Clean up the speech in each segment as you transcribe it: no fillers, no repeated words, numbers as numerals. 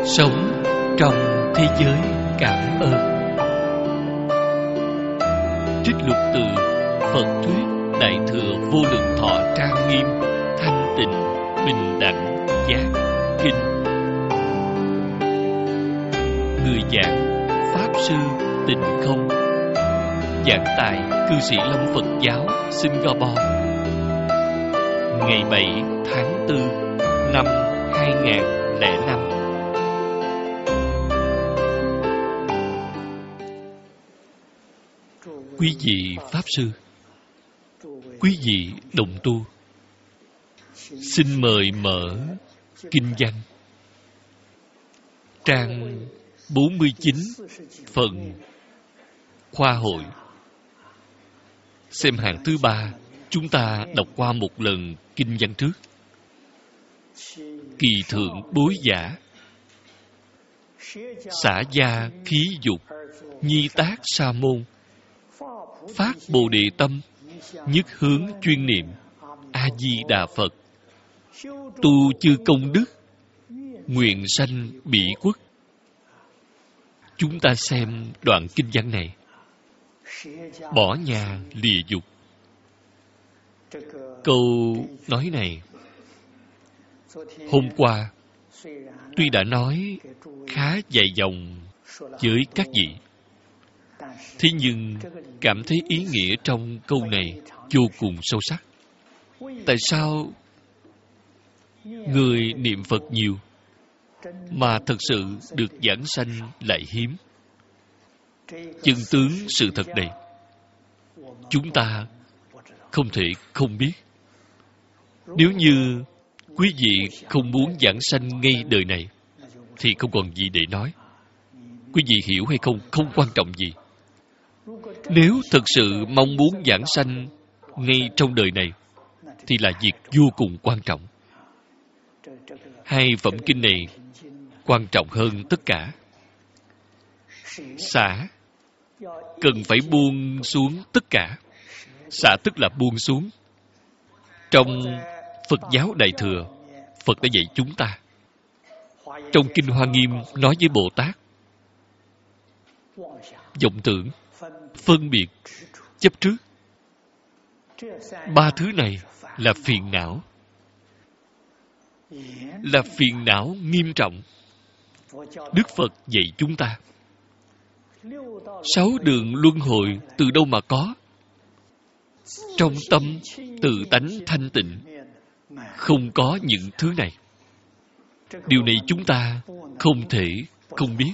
Sống trong thế giới cảm ơn. Trích lục từ Phật thuyết Đại thừa Vô Lượng Thọ Trang Nghiêm Thanh Tịnh Bình Đẳng Giác Kinh. Người giảng Pháp Sư Tịnh Không, giảng tại Cư sĩ Lâm Phật Giáo Singapore, ngày 7 tháng 4 năm 2005. Quý vị Pháp Sư, quý vị đồng tu, xin mời mở Kinh văn trang 49 phần Khoa hội. Xem hàng thứ 3, chúng ta đọc qua một lần kinh văn trước. Kỳ thượng bối giả, xả gia khí dục, nhi tác sa môn, phát bồ đề tâm, nhất hướng chuyên niệm A Di Đà Phật, tu chư công đức, nguyện sanh bỉ quốc. Chúng ta xem đoạn kinh văn này. Bỏ nhà lìa dục. Câu nói này hôm qua tuy đã nói khá dài dòng với các vị, thế nhưng cảm thấy ý nghĩa trong câu này vô cùng sâu sắc. Tại sao người niệm Phật nhiều mà thật sự được giảng sanh lại hiếm? Chân tướng sự thật này chúng ta không thể không biết. Nếu như quý vị không muốn giảng sanh ngay đời này thì không còn gì để nói. Quý vị hiểu hay không không quan trọng gì. Nếu thật sự mong muốn giảng sanh ngay trong đời này thì là việc vô cùng quan trọng. Hai phẩm kinh này quan trọng hơn tất cả. Xả cần phải buông xuống tất cả. Xả tức là buông xuống. Trong Phật giáo Đại Thừa, Phật đã dạy chúng ta. Trong Kinh Hoa Nghiêm nói với Bồ Tát, vọng tưởng, phân biệt, chấp trước, ba thứ này là phiền não. Là phiền não nghiêm trọng. Đức Phật dạy chúng ta 6 đường luân hồi từ đâu mà có? Trong tâm tự tánh thanh tịnh không có những thứ này. Điều này chúng ta không thể không biết.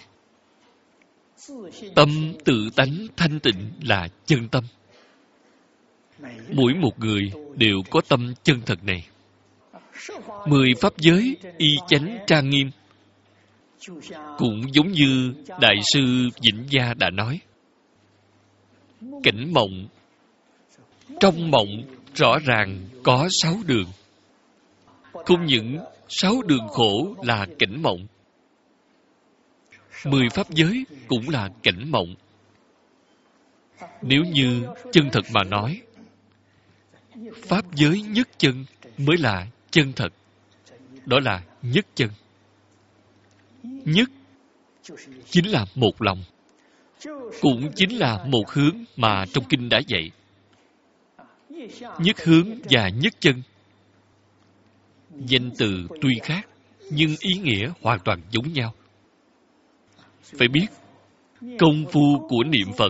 Tâm tự tánh thanh tịnh là chân tâm. Mỗi một người đều có tâm chân thật này. 10 pháp giới y chánh trang nghiêm cũng giống như Đại sư Vĩnh Gia đã nói. Cảnh mộng, trong mộng rõ ràng có 6 đường. Không những 6 đường khổ là cảnh mộng, 10 pháp giới cũng là cảnh mộng. Nếu như chân thật mà nói, pháp giới nhất chân mới là chân thật. Đó là nhất chân. Nhất chính là một lòng, cũng chính là một hướng mà trong kinh đã dạy. Nhất hướng và nhất chân, danh từ tuy khác nhưng ý nghĩa hoàn toàn giống nhau. Phải biết công phu của niệm Phật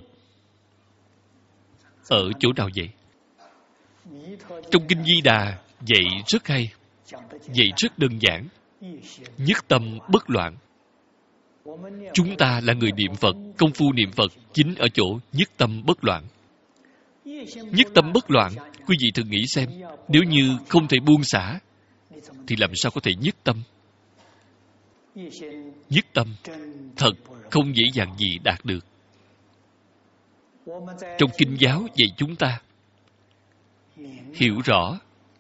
ở chỗ nào vậy? Trong Kinh Di Đà dạy rất hay, dạy rất đơn giản. Nhất tâm bất loạn. Chúng ta là người niệm Phật, công phu niệm Phật chính ở chỗ nhất tâm bất loạn. Nhất tâm bất loạn, quý vị thử nghĩ xem, nếu như không thể buông xả thì làm sao có thể nhất tâm? Nhất tâm thật không dễ dàng gì đạt được. Trong kinh giáo dạy chúng ta hiểu rõ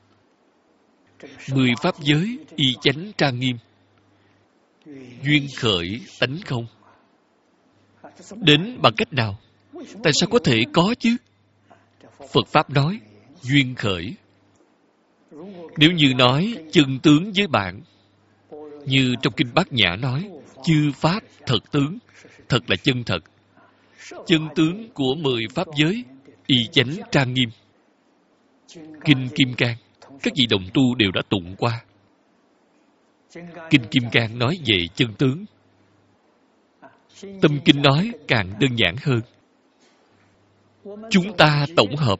10 pháp giới y chánh trang nghiêm, duyên khởi tánh không. Đến bằng cách nào? Tại sao có thể có chứ? Phật Pháp nói duyên khởi. Nếu như nói chân tướng với bạn, như trong Kinh Bát Nhã nói, chư pháp thật tướng, thật là chân thật. Chân tướng của 10 pháp giới, y chánh trang nghiêm. Kinh Kim Cang, các vị đồng tu đều đã tụng qua. Kinh Kim Cang nói về chân tướng. Tâm Kinh nói càng đơn giản hơn. Chúng ta tổng hợp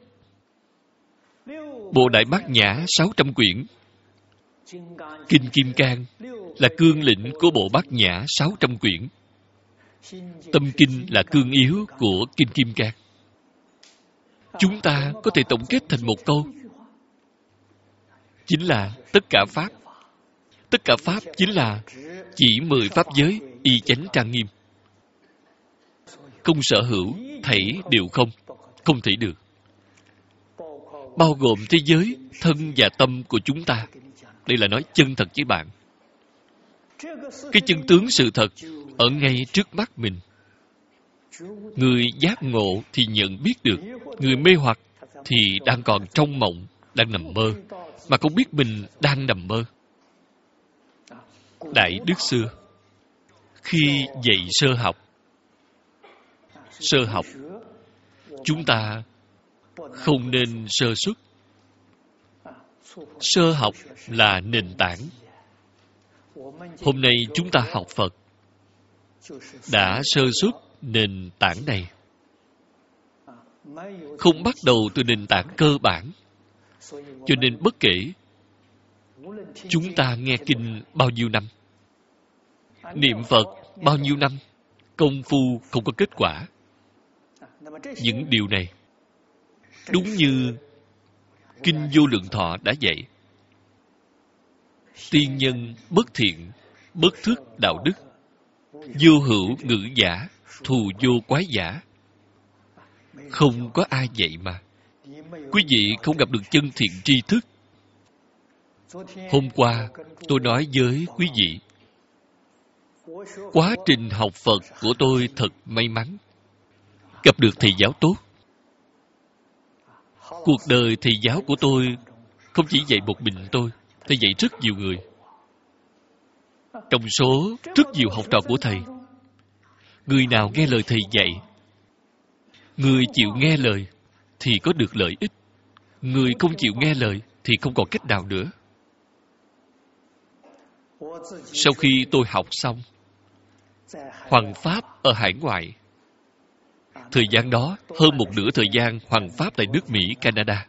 Bộ Đại Bát Nhã 600 quyển, Kinh Kim Cang là cương lĩnh của Bộ Bát Nhã 600 quyển. Tâm Kinh là cương yếu của Kinh Kim Cang. Chúng ta có thể tổng kết thành một câu, chính là tất cả Pháp. Tất cả Pháp chính là chỉ 10 pháp giới y chánh trang nghiêm. Không sở hữu, thảy đều không, không thể được. Bao gồm thế giới, thân và tâm của chúng ta. Đây là nói chân thật với bạn. Cái chân tướng sự thật ở ngay trước mắt mình. Người giác ngộ thì nhận biết được. Người mê hoặc thì đang còn trong mộng, đang nằm mơ, mà không biết mình đang nằm mơ. Đại Đức xưa, khi dạy sơ học, chúng ta không nên sơ xuất. Sơ học là nền tảng. Hôm nay chúng ta học Phật đã sơ xuất nền tảng này. Không bắt đầu từ nền tảng cơ bản. Cho nên bất kể chúng ta nghe kinh bao nhiêu năm, niệm Phật bao nhiêu năm, công phu không có kết quả. Những điều này đúng như Kinh Vô Lượng Thọ đã dạy. Tiên nhân bất thiện, bất thức đạo đức, vô hữu ngữ giả, thù vô quái giả. Không có ai dạy mà. Quý vị không gặp được chân thiện tri thức. Hôm qua tôi nói với quý vị, quá trình học Phật của tôi thật may mắn, gặp được thầy giáo tốt. Cuộc đời thầy giáo của tôi không chỉ dạy một mình tôi, thầy dạy rất nhiều người. Trong số rất nhiều học trò của thầy, người nào nghe lời thầy dạy, người chịu nghe lời thì có được lợi ích. Người không chịu nghe lời thì không còn cách nào nữa. Sau khi tôi học xong, hoằng pháp ở hải ngoại. Thời gian đó, hơn một nửa thời gian hoằng pháp tại nước Mỹ, Canada.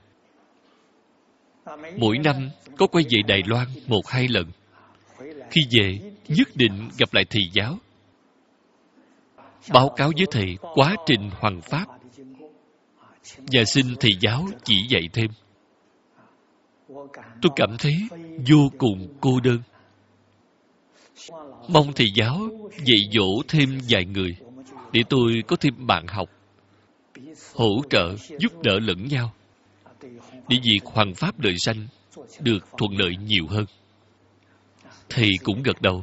Mỗi năm có quay về Đài Loan 1-2 lần. Khi về, nhất định gặp lại thầy giáo, báo cáo với thầy quá trình hoằng pháp và xin thầy giáo chỉ dạy thêm. Tôi cảm thấy vô cùng cô đơn. Mong thầy giáo dạy dỗ thêm vài người để tôi có thêm bạn học, hỗ trợ, giúp đỡ lẫn nhau, để việc hoằng pháp đời sanh được thuận lợi nhiều hơn. Thầy cũng gật đầu.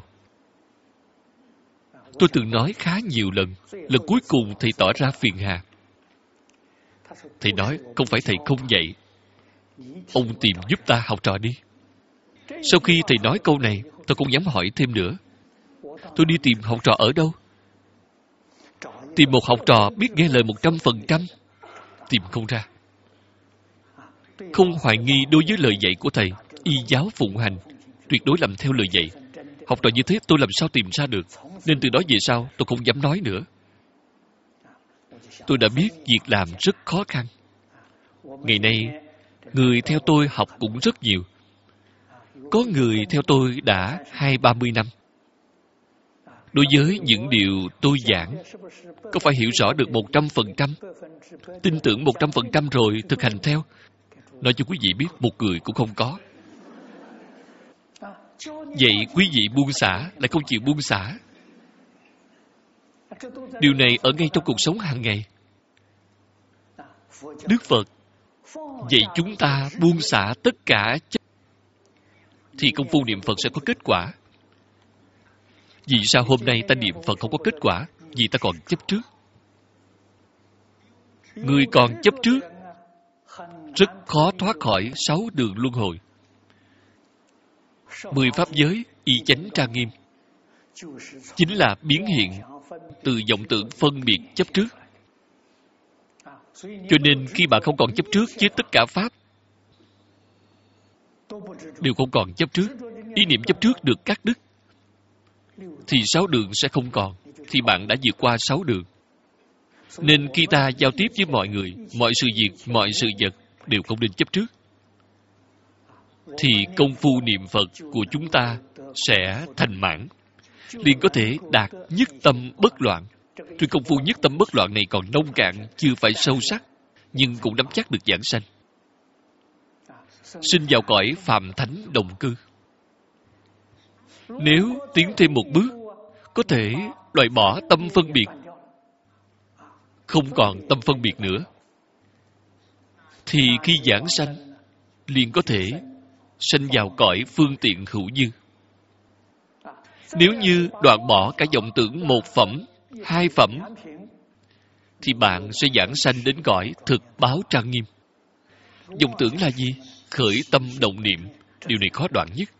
Tôi từng nói khá nhiều lần. Lần cuối cùng thầy tỏ ra phiền hà. Thầy nói, không phải thầy không dạy. Ông tìm giúp ta học trò đi. Sau khi thầy nói câu này, tôi không dám hỏi thêm nữa. Tôi đi tìm học trò ở đâu? Tìm một học trò biết nghe lời 100%. Tìm không ra. Không hoài nghi đối với lời dạy của thầy, y giáo phụng hành, tuyệt đối làm theo lời dạy. Học trò như thế tôi làm sao tìm ra được? Nên từ đó về sau tôi không dám nói nữa. Tôi đã biết việc làm rất khó khăn. Ngày nay, người theo tôi học cũng rất nhiều. Có người theo tôi đã 20-30 năm. Đối với những điều tôi giảng, có phải hiểu rõ được 100%, tin tưởng 100% rồi thực hành theo? Nói cho quý vị biết, một người cũng không có. Vậy quý vị buông xả lại không chịu buông xả. Điều này ở ngay trong cuộc sống hàng ngày. Đức Phật dạy chúng ta buông xả tất cả chấp, thì công phu niệm Phật sẽ có kết quả. Vì sao hôm nay ta niệm Phật không có kết quả? Vì ta còn chấp trước. Người còn chấp trước rất khó thoát khỏi 6 đường luân hồi. 10 pháp giới y chánh trang nghiêm. chính là biến hiện từ vọng tưởng phân biệt chấp trước. Cho nên khi bạn không còn chấp trước với tất cả Pháp, đều không còn chấp trước, ý niệm chấp trước được cắt đứt, thì 6 đường sẽ không còn, thì bạn đã vượt qua 6 đường. Nên khi ta giao tiếp với mọi người, mọi sự việc, mọi sự vật đều không nên chấp trước, thì công phu niệm Phật của chúng ta sẽ thành mãn, liền có thể đạt nhất tâm bất loạn. Trên công phu nhất tâm bất loạn này còn nông cạn, chưa phải sâu sắc, nhưng cũng nắm chắc được giảng sanh. Sinh vào cõi phàm thánh đồng cư. Nếu tiến thêm một bước, có thể loại bỏ tâm phân biệt, không còn tâm phân biệt nữa, thì khi giảng sanh, liền có thể sanh vào cõi phương tiện hữu dư. Nếu như đoạn bỏ cả vọng tưởng 1 phẩm, 2 phẩm, thì bạn sẽ giảng sanh đến cõi thực báo trang nghiêm. Vọng tưởng là gì? Khởi tâm động niệm, điều này khó đoạn nhất.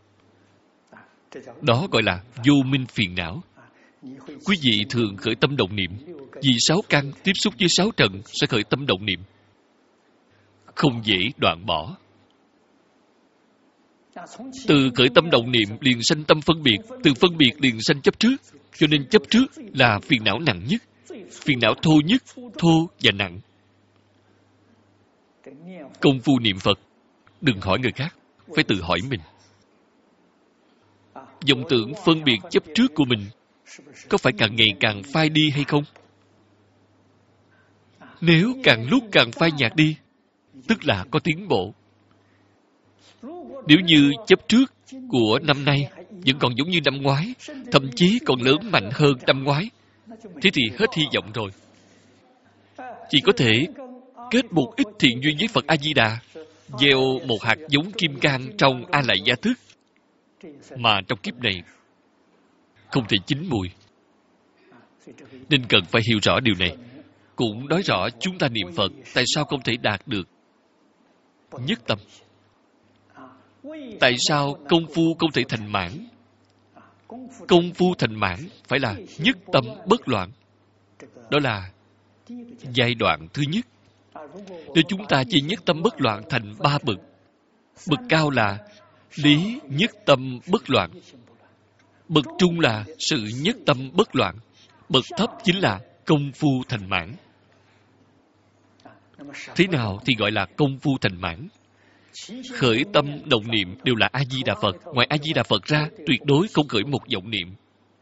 Đó gọi là vô minh phiền não. Quý vị thường khởi tâm động niệm, vì 6 căn tiếp xúc với 6 trần sẽ khởi tâm động niệm, không dễ đoạn bỏ. Từ khởi tâm động niệm liền sanh tâm phân biệt, từ phân biệt liền sanh chấp trước, cho nên chấp trước là phiền não nặng nhất, phiền não thô nhất, thô và nặng. Công phu niệm Phật, đừng hỏi người khác, phải tự hỏi mình. Vọng tưởng phân biệt chấp trước của mình có phải càng ngày càng phai đi hay không? Nếu càng lúc càng phai nhạt đi, tức là có tiến bộ. Nếu như chấp trước của năm nay vẫn còn giống như năm ngoái, thậm chí còn lớn mạnh hơn năm ngoái, thế thì hết hy vọng rồi. Chỉ có thể kết một ít thiện duyên với Phật A-di-đà, gieo một hạt giống kim cang trong A Lại Gia Thức, mà trong kiếp này không thể chín mùi. Nên cần phải hiểu rõ điều này. Cũng nói rõ chúng ta niệm Phật tại sao không thể đạt được nhất tâm. Tại sao công phu không thể thành mãn? Công phu thành mãn phải là nhất tâm bất loạn. Đó là giai đoạn thứ nhất. Nếu chúng ta chia nhất tâm bất loạn thành 3 bậc. Bậc cao là lý nhất tâm bất loạn. Bậc trung là sự nhất tâm bất loạn. Bậc thấp chính là công phu thành mãn. Thế nào thì gọi là công phu thành mãn? Khởi tâm động niệm đều là A-di-đà Phật. Ngoài A-di-đà Phật ra, tuyệt đối không khởi một vọng niệm,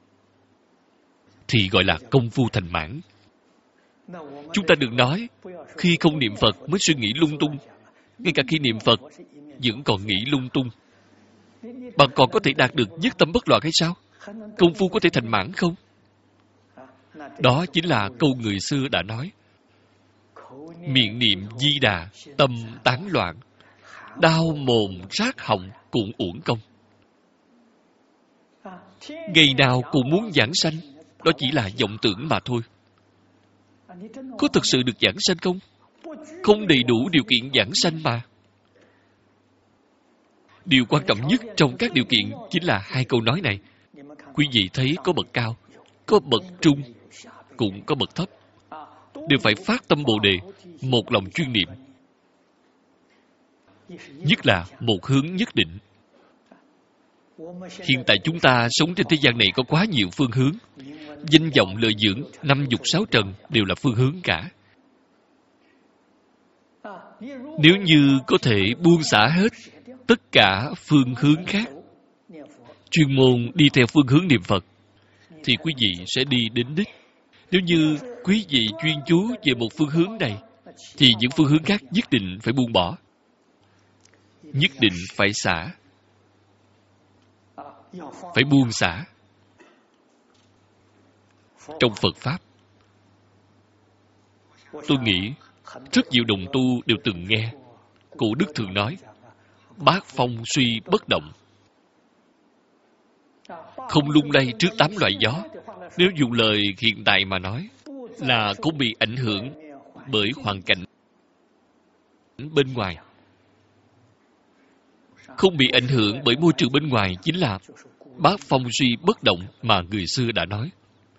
thì gọi là công phu thành mãn. Chúng ta đừng nói khi không niệm Phật mới suy nghĩ lung tung. Ngay cả khi niệm Phật vẫn còn nghĩ lung tung. Bạn còn có thể đạt được nhất tâm bất loạn hay sao? Công phu có thể thành mãn không? Đó chính là câu người xưa đã nói: miệng niệm Di Đà, tâm tán loạn, đau mồm rát họng cũng uổng công. Ngày nào cũng muốn giảng sanh, đó chỉ là vọng tưởng mà thôi. Có thực sự được giảng sanh không? Không đầy đủ điều kiện giảng sanh mà. Điều quan trọng nhất trong các điều kiện chính là 2 câu nói này. Quý vị thấy có bậc cao, có bậc trung, cũng có bậc thấp. Đều phải phát tâm Bồ Đề, một lòng chuyên niệm. Nhất là một hướng nhất định. Hiện tại chúng ta sống trên thế gian này có quá nhiều phương hướng. Danh vọng lợi dưỡng, 5 dục 6 trần đều là phương hướng cả. Nếu như có thể buông xả hết tất cả phương hướng khác, chuyên môn đi theo phương hướng niệm Phật, thì quý vị sẽ đi đến đích. Nếu như quý vị chuyên chú về một phương hướng này, thì những phương hướng khác nhất định phải buông bỏ, nhất định phải xả, phải buông xả. Trong Phật Pháp, tôi nghĩ rất nhiều đồng tu đều từng nghe. Cụ Đức thường nói, bát phong suy bất động, không lung lay trước 8 loại gió. Nếu dùng lời hiện tại mà nói, là không bị ảnh hưởng bởi hoàn cảnh bên ngoài. Không bị ảnh hưởng bởi môi trường bên ngoài chính là bát phong suy bất động mà người xưa đã nói,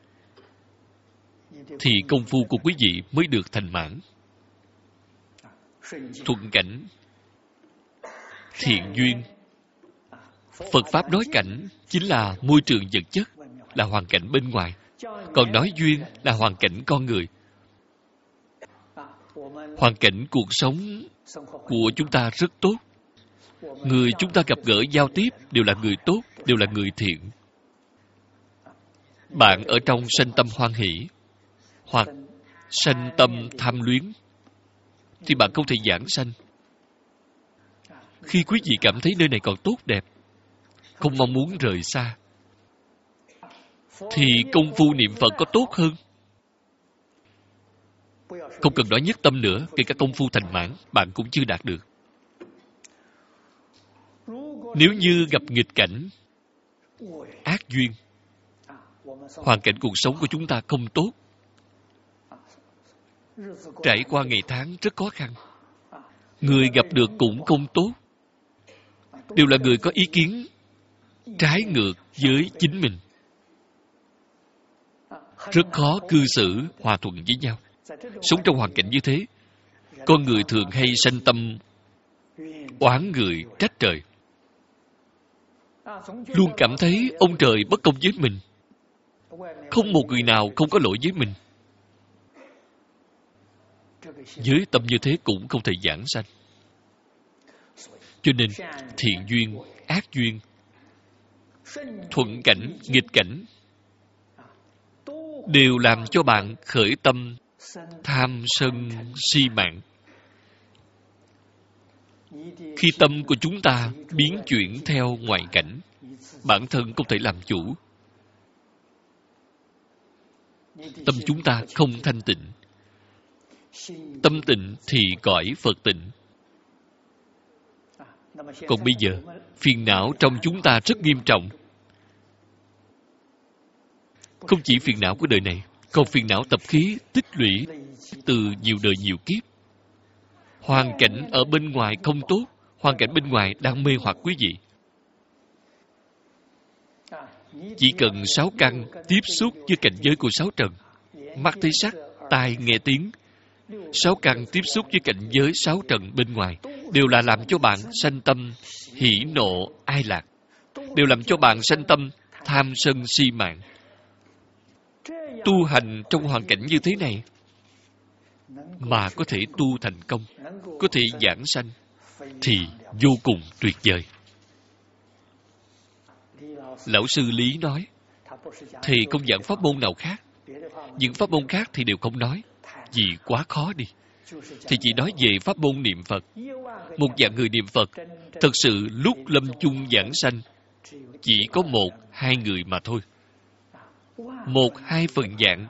thì công phu của quý vị mới được thành mãn. Thuận cảnh, thiện duyên. Phật Pháp nói cảnh chính là môi trường vật chất, là hoàn cảnh bên ngoài. Còn nói duyên là hoàn cảnh con người. Hoàn cảnh cuộc sống của chúng ta rất tốt. Người chúng ta gặp gỡ giao tiếp đều là người tốt, đều là người thiện. Bạn ở trong sanh tâm hoan hỷ hoặc sanh tâm tham luyến thì bạn không thể giảng sanh. Khi quý vị cảm thấy nơi này còn tốt đẹp, không mong muốn rời xa, thì công phu niệm Phật có tốt hơn. Không cần nói nhất tâm nữa, kể cả công phu thành mãn, bạn cũng chưa đạt được. Nếu như gặp nghịch cảnh, ác duyên, hoàn cảnh cuộc sống của chúng ta không tốt, trải qua ngày tháng rất khó khăn, người gặp được cũng không tốt, đều là người có ý kiến trái ngược với chính mình, rất khó cư xử hòa thuận với nhau. Sống trong hoàn cảnh như thế, con người thường hay sanh tâm oán người trách trời, luôn cảm thấy ông trời bất công với mình, không một người nào không có lỗi với mình. Với tâm như thế cũng không thể giảng sanh. Cho nên thiện duyên, ác duyên, thuận cảnh, nghịch cảnh đều làm cho bạn khởi tâm tham sân si mạng. Khi tâm của chúng ta biến chuyển theo ngoại cảnh, bản thân không thể làm chủ. Tâm chúng ta không thanh tịnh. Tâm tịnh thì cõi Phật tịnh. Còn bây giờ, phiền não trong chúng ta rất nghiêm trọng. Không chỉ phiền não của đời này, còn phiền não tập khí tích lũy từ nhiều đời nhiều kiếp. Hoàn cảnh ở bên ngoài không tốt, hoàn cảnh bên ngoài đang mê hoặc quý vị. Chỉ cần 6 căn tiếp xúc với cảnh giới của 6 trần, mắt thấy sắc, tai nghe tiếng, 6 căn tiếp xúc với cảnh giới 6 trần bên ngoài, đều là làm cho bạn sanh tâm hỉ nộ ai lạc, đều làm cho bạn sanh tâm tham sân si mạng. Tu hành trong hoàn cảnh như thế này mà có thể tu thành công, có thể giảng sanh, thì vô cùng tuyệt vời. Lão sư Lý nói, thầy không giảng pháp môn nào khác, những pháp môn khác thì đều không nói, vì quá khó đi. Thì chỉ nói về pháp môn niệm Phật. Một dạng người niệm Phật, thật sự lúc lâm chung giảng sanh, chỉ có 1-2 người mà thôi. 1-2 phần dạng.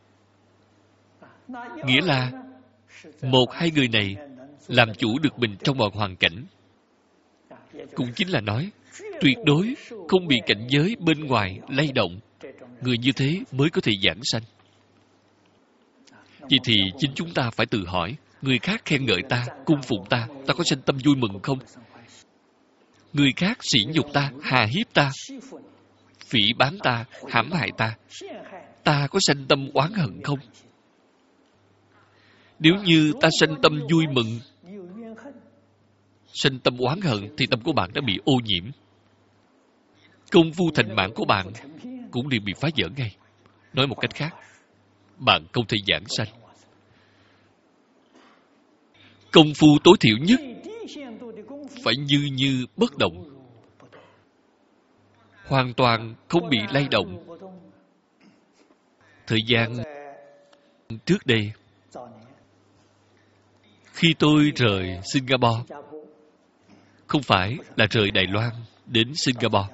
Nghĩa là 1-2 người này làm chủ được mình trong mọi hoàn cảnh. Cũng chính là nói, tuyệt đối không bị cảnh giới bên ngoài lay động. Người như thế mới có thể giảng sanh. Vậy thì chính chúng ta phải tự hỏi, người khác khen ngợi ta, cung phụng ta, ta có sanh tâm vui mừng không? Người khác sỉ nhục ta, hà hiếp ta, phỉ báng ta, hãm hại ta, ta có sanh tâm oán hận không? Nếu như ta sanh tâm vui mừng, sanh tâm oán hận, thì tâm của bạn đã bị ô nhiễm. Công phu thành mãn của bạn cũng đều bị phá vỡ ngay. Nói một cách khác, bạn không thể giảng sanh. Công phu tối thiểu nhất phải như bất động, hoàn toàn không bị lay động. Thời gian trước đây, khi tôi rời Singapore, không phải là rời Đài Loan đến Singapore,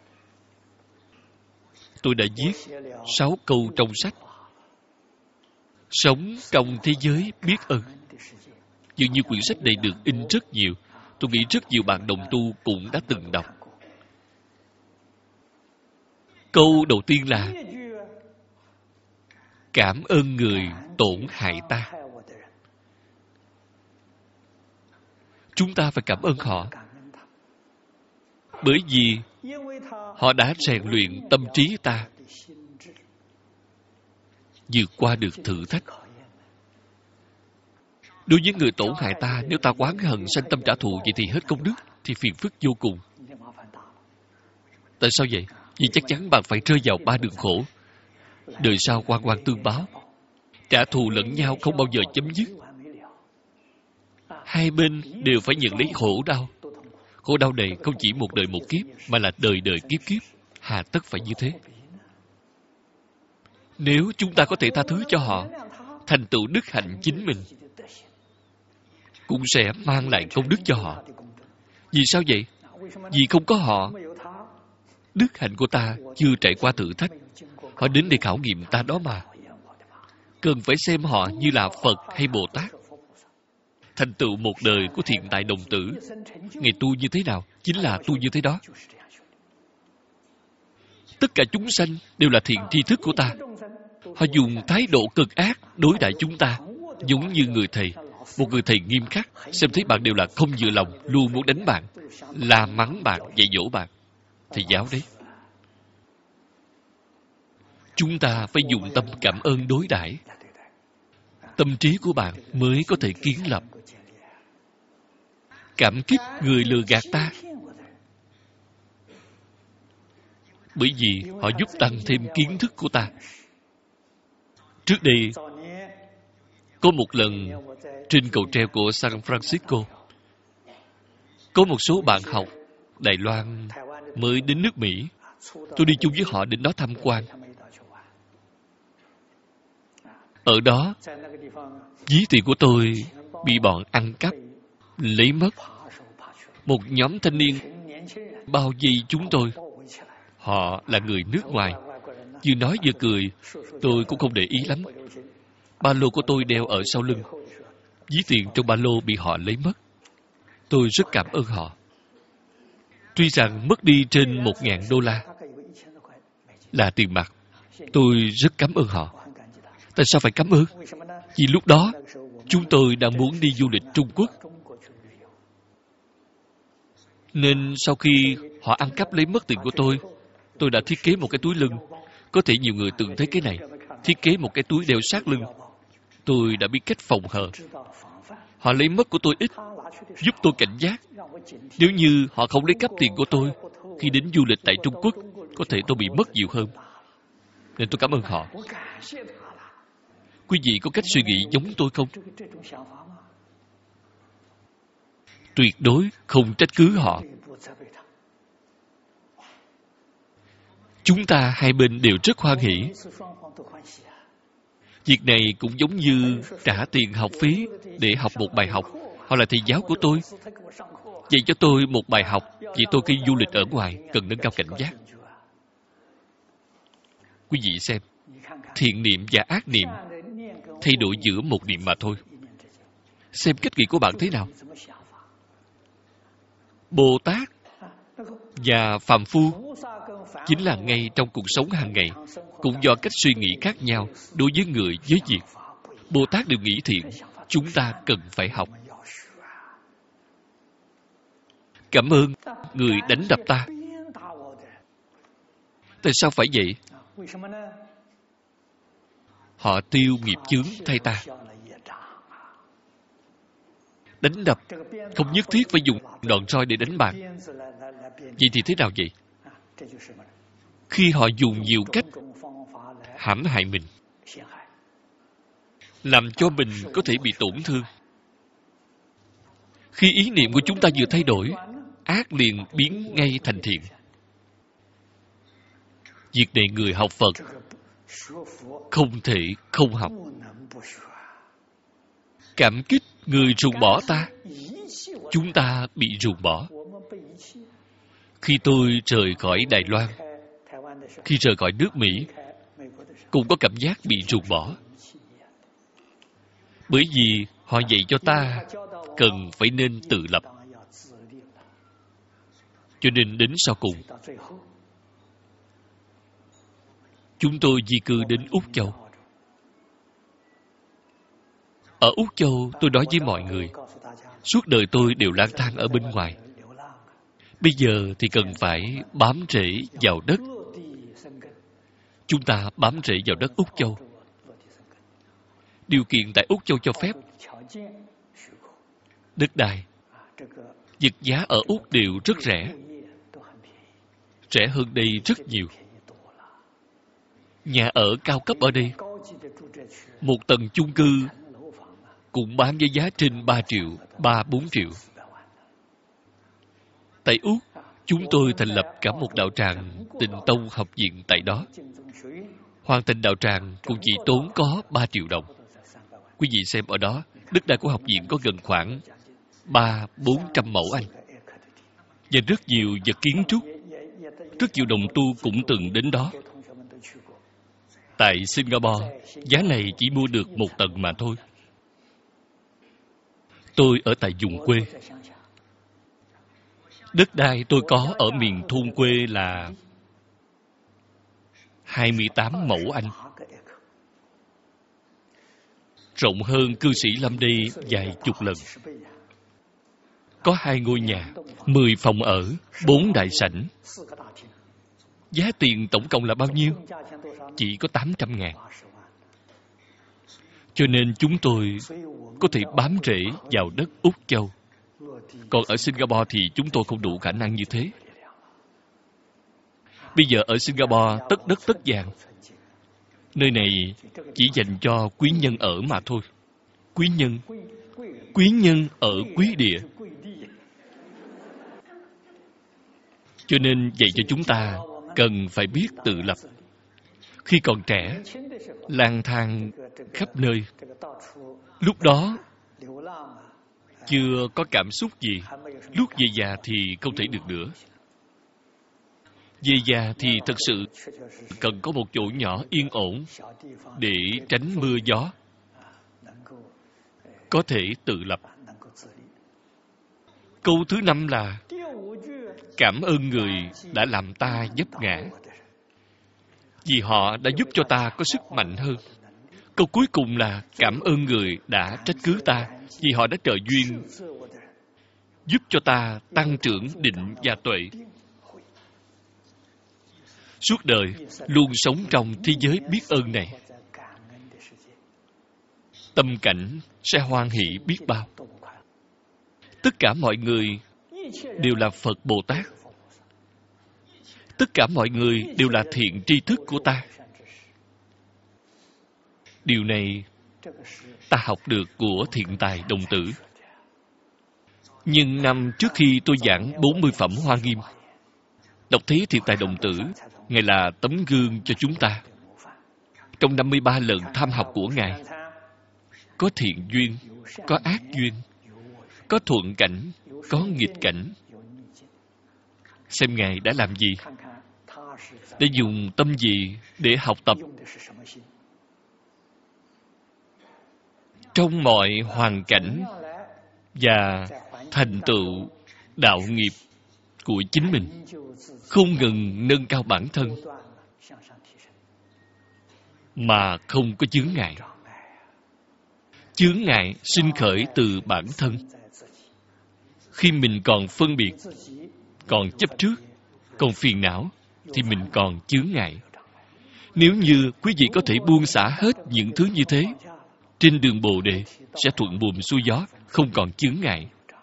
tôi đã viết 6 câu trong sách Sống trong thế giới biết ơn. Dường như quyển sách này được in rất nhiều. Tôi nghĩ rất nhiều bạn đồng tu cũng đã từng đọc. Câu đầu tiên là cảm ơn người tổn hại ta. Chúng ta phải cảm ơn họ, bởi vì Họ đã rèn luyện tâm trí ta, vượt qua được thử thách. Đối với người tổn hại ta, nếu ta oán hận sanh tâm trả thù, vậy thì hết công đức, thì phiền phức vô cùng. Tại sao vậy? Vì chắc chắn bạn phải rơi vào 3 đường khổ. Đời sau oan oan tương báo, trả thù lẫn nhau không bao giờ chấm dứt. Hai bên đều phải nhận lấy khổ đau. Khổ đau này không chỉ một đời một kiếp, mà là đời đời kiếp kiếp. Hà tất phải như thế? Nếu chúng ta có thể tha thứ cho họ, thành tựu đức hạnh chính mình, cũng sẽ mang lại công đức cho họ. Vì sao vậy? Vì không có họ, đức hạnh của ta chưa trải qua thử thách. Họ đến để khảo nghiệm ta đó mà. Cần phải xem họ như là Phật hay Bồ Tát. Thành tựu một đời của thiện tài đồng tử, ngày tu như thế nào, chính là tu như thế đó. Tất cả chúng sanh đều là thiện tri thức của ta. Họ dùng thái độ cực ác đối đãi chúng ta, giống như người thầy. Một người thầy nghiêm khắc, xem thấy bạn đều là không vừa lòng, luôn muốn đánh bạn, la mắng bạn, dạy dỗ bạn. Thầy giáo đấy. Chúng ta phải dùng tâm cảm ơn đối đãi. Tâm trí của bạn mới có thể kiến lập. Cảm kích người lừa gạt ta, bởi vì họ giúp tăng thêm kiến thức của ta. Trước đây, có một lần trên cầu treo của San Francisco, có một số bạn học Đài Loan mới đến nước Mỹ. Tôi đi chung với họ đến đó tham quan. Ở đó, ví tiền của tôi bị bọn ăn cắp, lấy mất. Một nhóm thanh niên bao vây chúng tôi. Họ là người nước ngoài. Vừa nói vừa cười, tôi cũng không để ý lắm. Ba lô của tôi đeo ở sau lưng. Ví tiền trong ba lô bị họ lấy mất. Tôi rất cảm ơn họ. Tuy rằng mất đi trên 1.000 đô la là tiền mặt, tôi rất cảm ơn họ. Tại sao phải cảm ơn? Vì lúc đó, chúng tôi đang muốn đi du lịch Trung Quốc. Nên sau khi họ ăn cắp lấy mất tiền của tôi đã thiết kế một cái túi lưng. Có thể nhiều người từng thấy cái này. Thiết kế một cái túi đeo sát lưng. Tôi đã biết cách phòng hờ. Họ lấy mất của tôi ít, giúp tôi cảnh giác. Nếu như họ không lấy cắp tiền của tôi, khi đến du lịch tại Trung Quốc, có thể tôi bị mất nhiều hơn. Nên tôi cảm ơn họ. Quý vị có cách suy nghĩ giống tôi không? Tuyệt đối không trách cứ họ. Chúng ta hai bên đều rất hoan hỉ. Việc này cũng giống như trả tiền học phí để học một bài học. Họ là thầy giáo của tôi, dạy cho tôi một bài học. Vì tôi khi du lịch ở ngoài cần nâng cao cảnh giác. Quý vị xem, thiện niệm và ác niệm thay đổi giữa một niệm mà thôi. Xem cách nghĩ của bạn thế nào. Bồ Tát và phàm phu chính là ngay trong cuộc sống hàng ngày, cũng do cách suy nghĩ khác nhau đối với người với việc. Bồ Tát đều nghĩ thiện, chúng ta cần phải học. Cảm ơn người đánh đập ta. Tại sao phải vậy? Họ tiêu nghiệp chướng thay ta. Đánh đập không nhất thiết phải dùng đòn roi để đánh bạn. Vậy thì thế nào vậy? Khi họ dùng nhiều cách hãm hại mình, làm cho mình có thể bị tổn thương. Khi ý niệm của chúng ta vừa thay đổi, ác liền biến ngay thành thiện. Việc này người học Phật không thể không học. Cảm kích người ruồng bỏ ta, chúng ta bị ruồng bỏ. Khi tôi rời khỏi Đài Loan, khi rời khỏi nước Mỹ, cũng có cảm giác bị ruồng bỏ. Bởi vì họ dạy cho ta cần phải nên tự lập. Cho nên đến sau cùng, chúng tôi di cư đến Úc Châu. Ở Úc Châu, tôi nói với mọi người, suốt đời tôi đều lang thang ở bên ngoài. Bây giờ thì cần phải bám rễ vào đất. Chúng ta bám rễ vào đất Úc Châu. Điều kiện tại Úc Châu cho phép. Đất đai, vật giá ở Úc đều rất rẻ. Rẻ hơn đây rất nhiều. Nhà ở cao cấp ở đây, một tầng chung cư cũng bán với giá trên 3 triệu, 3-4 triệu. Tại Úc, chúng tôi thành lập cả một đạo tràng Tịnh Tông học viện tại đó. Hoàn thành đạo tràng cũng chỉ tốn có 3 triệu đồng. Quý vị xem ở đó, đất đai của học viện có gần khoảng 300-400 mẫu Anh. Và rất nhiều vật kiến trúc, rất nhiều đồng tu cũng từng đến đó. Tại Singapore, giá này chỉ mua được một tầng mà thôi. Tôi ở tại vùng quê. Đất đai tôi có ở miền thôn quê là 28 mẫu Anh. Rộng hơn cư sĩ Lâm đây vài chục lần. Có 2 ngôi nhà, 10 phòng ở, 4 đại sảnh. Giá tiền tổng cộng là bao nhiêu? Chỉ có 800.000. Cho nên chúng tôi có thể bám rễ vào đất Úc Châu. Còn ở Singapore thì chúng tôi không đủ khả năng như thế. Bây giờ ở Singapore tất đất tất vàng. Nơi này chỉ dành cho quý nhân ở mà thôi. Quý nhân ở quý địa. Cho nên dạy cho chúng ta cần phải biết tự lập. Khi còn trẻ, lang thang khắp nơi. Lúc đó chưa có cảm xúc gì. Lúc về già thì không thể được nữa. Về già thì thật sự cần có một chỗ nhỏ yên ổn để tránh mưa gió, có thể tự lập. Câu thứ 5 là cảm ơn người đã làm ta vấp ngã, vì họ đã giúp cho ta có sức mạnh hơn. Câu cuối cùng là cảm ơn người đã trách cứ ta, vì họ đã trợ duyên giúp cho ta tăng trưởng định và tuệ. Suốt đời luôn sống trong thế giới biết ơn này, tâm cảnh sẽ hoan hỷ biết bao. Tất cả mọi người đều là Phật Bồ Tát. Tất cả mọi người đều là thiện tri thức của ta. Điều này ta học được của Thiện Tài Đồng Tử. Nhưng năm trước khi tôi giảng 40 phẩm Hoa Nghiêm, đọc thấy Thiện Tài Đồng Tử, Ngài là tấm gương cho chúng ta. Trong 53 lần tham học của Ngài, có thiện duyên, có ác duyên, có thuận cảnh, có nghịch cảnh. Xem Ngài đã làm gì, để dùng tâm gì để học tập. Trong mọi hoàn cảnh và thành tựu đạo nghiệp của chính mình, không ngừng nâng cao bản thân mà không có chướng ngại. Chướng ngại sinh khởi từ bản thân. Khi mình còn phân biệt, còn chấp trước, còn phiền não, thì mình còn chướng ngại. Nếu như quý vị có thể buông xả hết những thứ như thế, trên đường Bồ Đề sẽ thuận buồm xuôi gió, không còn chướng ngại.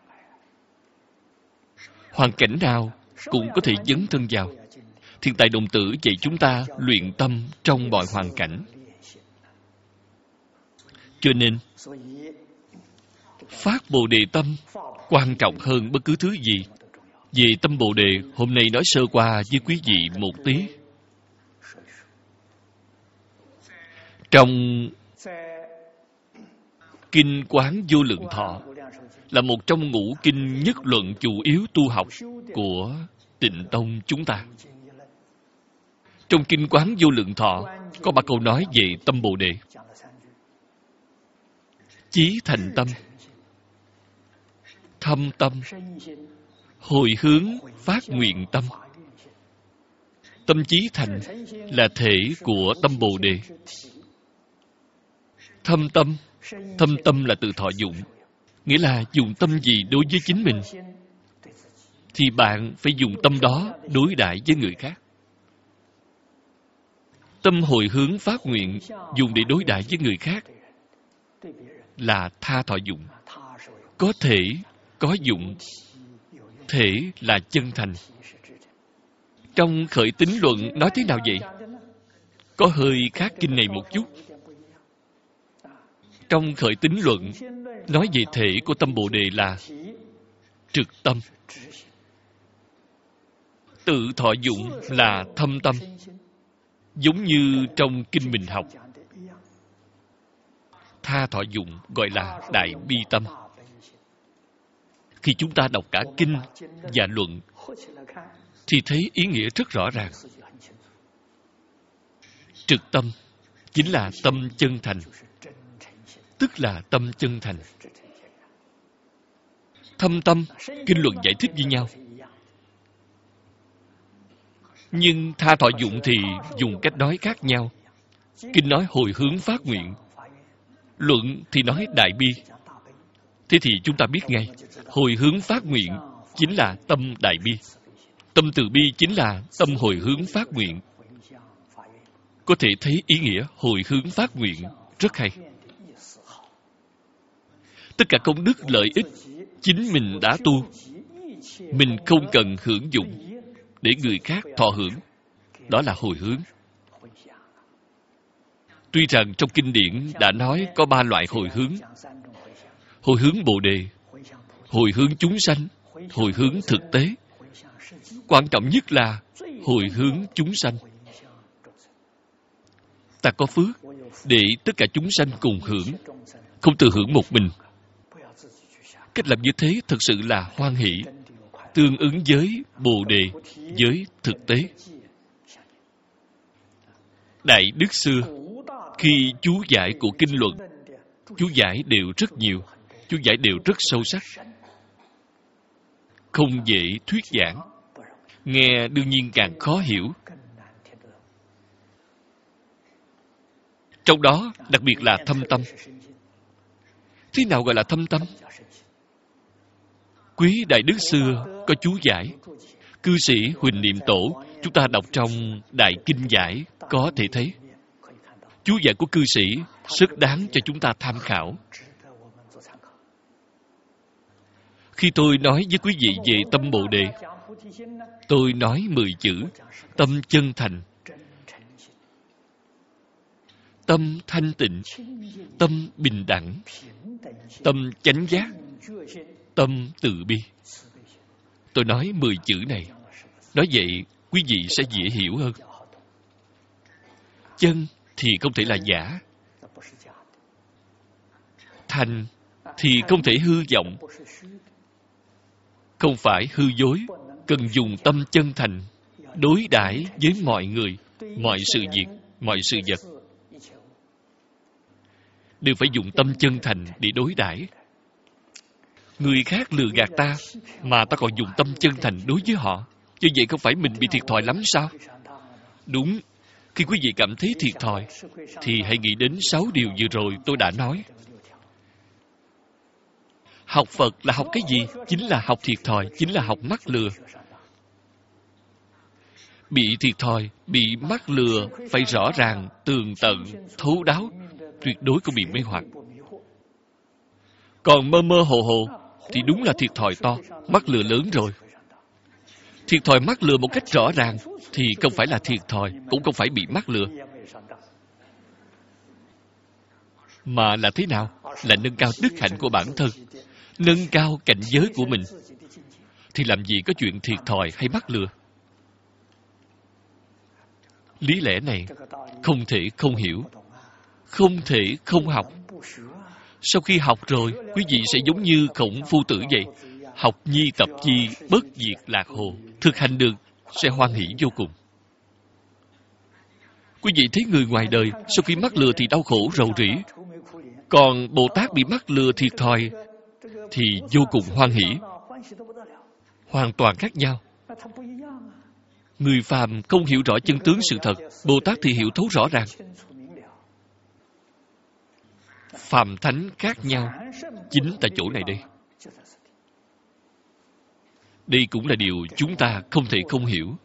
Hoàn cảnh nào cũng có thể dấn thân vào. Thiện Tài Đồng Tử dạy chúng ta luyện tâm trong mọi hoàn cảnh. Cho nên, phát Bồ Đề tâm quan trọng hơn bất cứ thứ gì. Về tâm Bồ Đề, hôm nay nói sơ qua với quý vị một tí. Trong Kinh Quán Vô Lượng Thọ là một trong ngũ kinh nhất luận chủ yếu tu học của Tịnh Tông chúng ta. Trong Kinh Quán Vô Lượng Thọ có 3 câu nói về tâm Bồ Đề. Chí thành tâm, thâm tâm, hồi hướng phát nguyện tâm. Tâm chí thành là thể của tâm Bồ Đề. Thâm tâm là từ thọ dụng, nghĩa là dùng tâm gì đối với chính mình. thì bạn phải dùng tâm đó đối đãi với người khác. Tâm hồi hướng phát nguyện dùng để đối đãi với người khác là tha thọ dụng. Có thể, có dụng, thể là chân thành. Trong khởi tín luận nói thế nào vậy? Có hơi khác kinh này một chút. Trong khởi tín luận nói về thể của tâm Bồ Đề là trực tâm. Tự thọ dụng là thâm tâm. Giống như trong kinh mình học, tha thọ dụng gọi là đại bi tâm. Khi chúng ta đọc cả kinh và luận thì thấy ý nghĩa rất rõ ràng. Trực tâm chính là tâm chân thành, tức là tâm chân thành. Thâm tâm, kinh luận giải thích với nhau. Nhưng tha thọ dụng thì dùng cách nói khác nhau. Kinh nói hồi hướng phát nguyện, luận thì nói đại bi. Thế thì chúng ta biết ngay, hồi hướng phát nguyện chính là tâm đại bi. Tâm từ bi chính là tâm hồi hướng phát nguyện. Có thể thấy ý nghĩa hồi hướng phát nguyện rất hay. Tất cả công đức lợi ích chính mình đã tu, mình không cần hưởng dụng để người khác thọ hưởng. Đó là hồi hướng. Tuy rằng trong kinh điển đã nói có 3 loại hồi hướng. Hồi hướng Bồ Đề, hồi hướng chúng sanh, hồi hướng thực tế. Quan trọng nhất là hồi hướng chúng sanh. Ta có phước để tất cả chúng sanh cùng hưởng, không tự hưởng một mình. Cách làm như thế thật sự là hoan hỷ, tương ứng với Bồ Đề, với thực tế. Đại Đức xưa, khi chú giải của kinh luận, chú giải đều rất nhiều, chú giải đều rất sâu sắc, không dễ thuyết giảng, nghe đương nhiên càng khó hiểu. Trong đó, đặc biệt là thâm tâm. Thế nào gọi là thâm tâm? Quý Đại Đức xưa có chú giải. Cư sĩ Huỳnh Niệm Tổ, chúng ta đọc trong Đại Kinh Giải có thể thấy. Chú giải của cư sĩ rất đáng cho chúng ta tham khảo. Khi tôi nói với quý vị về tâm Bồ Đề, tôi nói 10 chữ: tâm chân thành, tâm thanh tịnh, tâm bình đẳng, tâm chánh giác, tâm từ bi. Tôi nói 10 chữ này. Nói vậy, quý vị sẽ dễ hiểu hơn. Chân thì không thể là giả. Thành thì không thể hư vọng. Không phải hư dối. Cần dùng tâm chân thành đối đãi với mọi người, mọi sự việc, mọi sự vật. Đều phải dùng tâm chân thành để đối đãi. Người khác lừa gạt ta, mà ta còn dùng tâm chân thành đối với họ. Như vậy không phải mình bị thiệt thòi lắm sao? Đúng. Khi quý vị cảm thấy thiệt thòi, thì hãy nghĩ đến 6 điều vừa rồi tôi đã nói. Học Phật là học cái gì? Chính là học thiệt thòi, chính là học mắc lừa. Bị thiệt thòi, bị mắc lừa, phải rõ ràng, tường tận, thấu đáo, tuyệt đối không bị mê hoặc. Còn mơ mơ hồ hồ, thì đúng là thiệt thòi to, mắc lừa lớn rồi. Thiệt thòi mắc lừa một cách rõ ràng, thì không phải là thiệt thòi, cũng không phải bị mắc lừa. Mà là thế nào? Là nâng cao đức hạnh của bản thân, nâng cao cảnh giới của mình. Thì làm gì có chuyện thiệt thòi hay mắc lừa? Lý lẽ này không thể không hiểu, không thể không học. Sau khi học rồi, quý vị sẽ giống như Khổng Phu Tử vậy. Học nhi tập chi, bất diệt lạc hồ. Thực hành được, sẽ hoan hỷ vô cùng. Quý vị thấy người ngoài đời, sau khi mắc lừa thì đau khổ rầu rĩ. Còn Bồ Tát bị mắc lừa thiệt thòi, thì vô cùng hoan hỷ. Hoàn toàn khác nhau. Người phàm không hiểu rõ chân tướng sự thật, Bồ Tát thì hiểu thấu rõ ràng. Phàm thánh khác nhau, chính tại chỗ này đây. Đây cũng là điều chúng ta không thể không hiểu.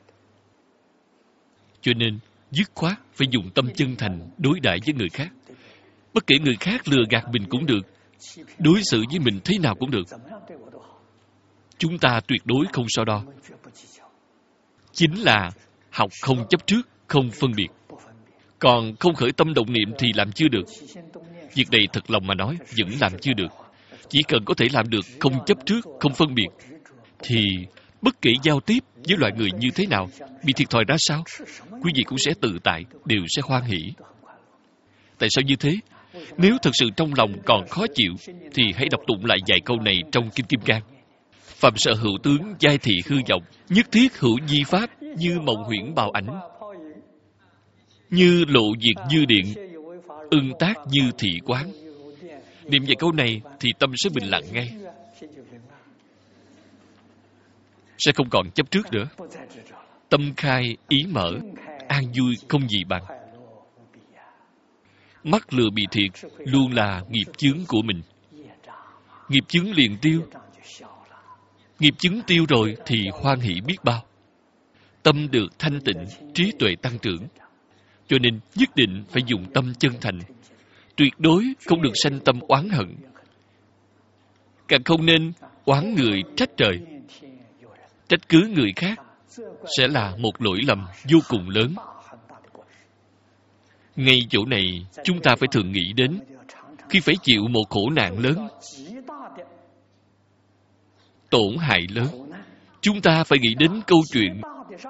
Cho nên, dứt khoát phải dùng tâm chân thành đối đãi với người khác. Bất kể người khác lừa gạt mình cũng được, đối xử với mình thế nào cũng được. Chúng ta tuyệt đối không so đo. Chính là học không chấp trước, không phân biệt. Còn không khởi tâm động niệm thì làm chưa được. Việc này thật lòng mà nói, vẫn làm chưa được. Chỉ cần có thể làm được không chấp trước, không phân biệt, thì bất kể giao tiếp với loại người như thế nào, bị thiệt thòi ra sao, quý vị cũng sẽ tự tại, đều sẽ hoan hỷ. Tại sao như thế? Nếu thật sự trong lòng còn khó chịu, thì hãy đọc tụng lại vài câu này trong Kinh Kim Cang. Phạm sợ hữu tướng, giai thị hư vọng, nhất thiết hữu di pháp, như mộng huyễn bào ảnh, như lộ diệt dư điện, ưng tác như thị quán. Niệm vài câu này thì tâm sẽ bình lặng ngay, sẽ không còn chấp trước nữa. Tâm khai, ý mở, an vui không gì bằng. Mắc lừa bị thiệt luôn là nghiệp chướng của mình. Nghiệp chướng liền tiêu. Nghiệp chướng tiêu rồi thì hoan hỷ biết bao. Tâm được thanh tịnh, trí tuệ tăng trưởng. Cho nên nhất định phải dùng tâm chân thành. Tuyệt đối không được sanh tâm oán hận. Càng không nên oán người trách trời. Trách cứ người khác sẽ là một lỗi lầm vô cùng lớn. Ngay chỗ này, chúng ta phải thường nghĩ đến, khi phải chịu một khổ nạn lớn, tổn hại lớn, chúng ta phải nghĩ đến câu chuyện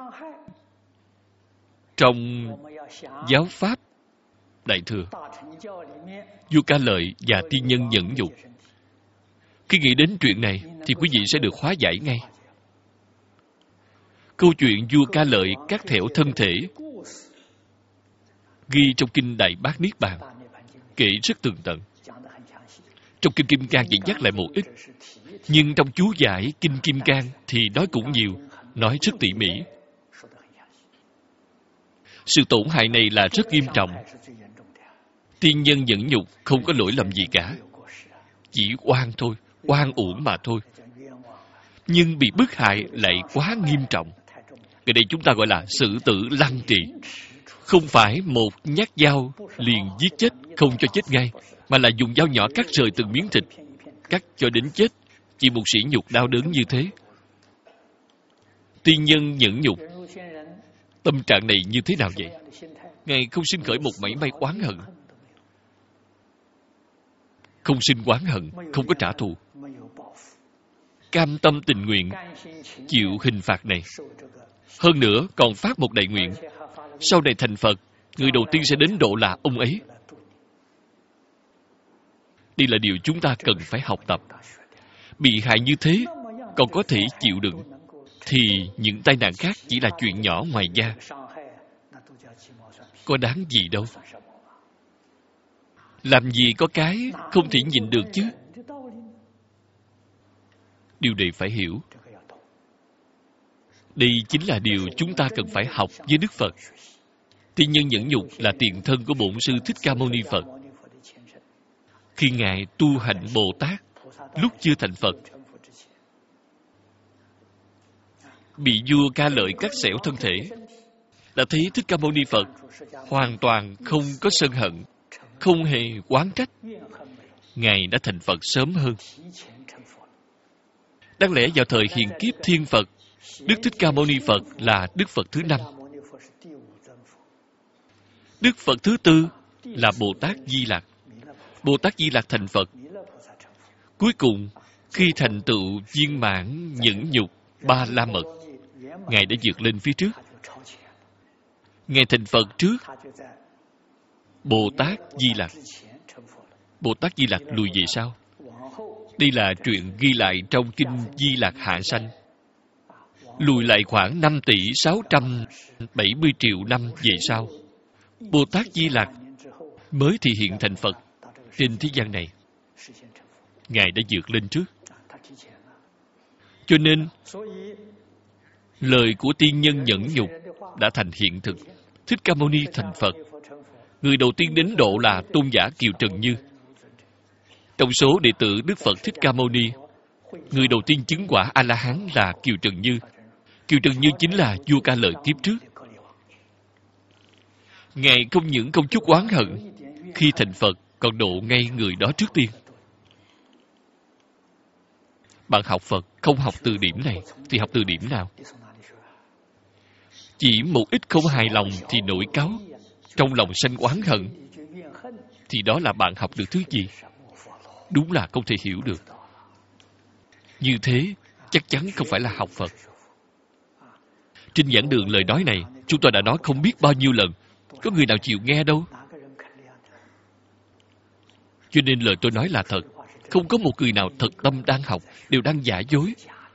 trong giáo pháp Đại Thừa. Vua Ca Lợi và tiên nhân nhẫn nhục. Khi nghĩ đến chuyện này, thì quý vị sẽ được hóa giải ngay. Câu chuyện vua Ca Lợi cắt thẻo thân thể ghi trong Kinh Đại Bát Niết Bàn, kể rất tường tận. Trong Kinh Kim Cang chỉ nhắc lại một ít, nhưng trong chú giải Kinh Kim Cang thì nói cũng nhiều, nói rất tỉ mỉ. Sự tổn hại này là rất nghiêm trọng. Tiên nhân nhẫn nhục không có lỗi lầm gì cả, chỉ oan thôi, oan uổng mà thôi. Nhưng bị bức hại lại quá nghiêm trọng. Cái đây chúng ta gọi là xử tử lăng trì. Không phải một nhát dao liền giết chết, không cho chết ngay, mà là dùng dao nhỏ cắt rời từng miếng thịt, cắt cho đến chết, chỉ một sỉ nhục đau đớn như thế. Tiên nhân nhẫn nhục, tâm trạng này như thế nào vậy? Ngài không sinh khởi một mảy may oán hận, không sinh oán hận, không có trả thù, cam tâm tình nguyện chịu hình phạt này. Hơn nữa còn phát một đại nguyện, sau này thành Phật, người đầu tiên sẽ đến độ là ông ấy. Đây là điều chúng ta cần phải học tập. Bị hại như thế còn có thể chịu đựng, thì những tai nạn khác chỉ là chuyện nhỏ ngoài da, có đáng gì đâu. Làm gì có cái không thể nhìn được chứ. Điều này phải hiểu. Đây chính là điều chúng ta cần phải học với Đức Phật. Tiên nhân nhẫn nhục là tiền thân của Bổn Sư Thích Ca Mâu Ni Phật. Khi Ngài tu hạnh Bồ Tát, lúc chưa thành Phật, bị vua Ca Lợi cắt xẻo thân thể, đã thấy Thích Ca Mâu Ni Phật hoàn toàn không có sân hận, không hề oán trách. Ngài đã thành Phật sớm hơn. Đáng lẽ vào thời hiện kiếp thiên Phật, Đức Thích Ca Mâu Ni Phật là Đức Phật thứ 5. Đức Phật thứ 4 là Bồ Tát Di Lặc. Bồ Tát Di Lặc thành Phật. Cuối cùng, khi thành tựu viên mãn nhẫn nhục ba la mật, Ngài đã vượt lên phía trước. Ngài thành Phật trước Bồ Tát Di Lặc. Bồ Tát Di Lặc lùi về sau. Đây là chuyện ghi lại trong Kinh Di Lặc Hạ Sanh. Lùi lại khoảng 5 tỷ 670 triệu năm về sau, Bồ Tát Di Lặc mới thị hiện thành Phật trên thế gian này. Ngài đã vượt lên trước. Cho nên, lời của tiên nhân nhẫn nhục đã thành hiện thực. Thích Ca Mâu Ni thành Phật. Người đầu tiên đến độ là tôn giả Kiều Trần Như. Trong số đệ tử Đức Phật Thích Ca Mâu Ni, Người đầu tiên chứng quả A-la-hán là Kiều Trần Như. Kiều Trần Như chính là vua Ca Lợi kiếp trước. Ngài không những không chút oán hận, khi thành Phật còn độ ngay người đó trước tiên. Bạn học Phật không học từ điểm này thì học từ điểm nào? Chỉ một ít không hài lòng thì nổi cáu, trong lòng sanh oán hận, thì đó là bạn học được thứ gì? Đúng là không thể hiểu được. Như thế chắc chắn không phải là học Phật. Trên giảng đường lời nói này chúng tôi đã nói không biết bao nhiêu lần, có người nào chịu nghe đâu. Cho nên lời tôi nói là thật. Không có một người nào thật tâm đang học, đều đang giả dối.